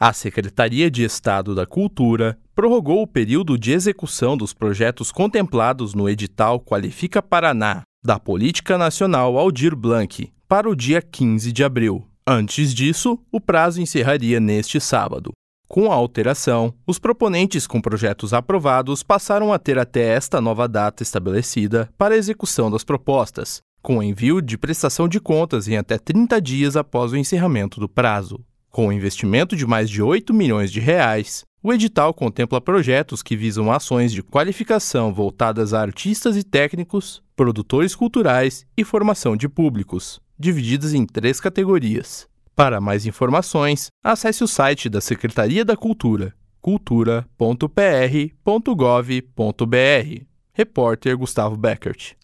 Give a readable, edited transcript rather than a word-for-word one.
A Secretaria de Estado da Cultura prorrogou o período de execução dos projetos contemplados no edital Qualifica Paraná, da Política Nacional Aldir Blanc, para o dia 15 de abril. Antes disso, o prazo encerraria neste sábado. Com a alteração, os proponentes com projetos aprovados passaram a ter até esta nova data estabelecida para a execução das propostas, com envio de prestação de contas em até 30 dias após o encerramento do prazo. Com um investimento de mais de R$ 8 milhões, o edital contempla projetos que visam ações de qualificação voltadas a artistas e técnicos, produtores culturais e formação de públicos, divididas em 3 categorias. Para mais informações, acesse o site da Secretaria da Cultura, cultura.pr.gov.br. Repórter Gustavo Beckert.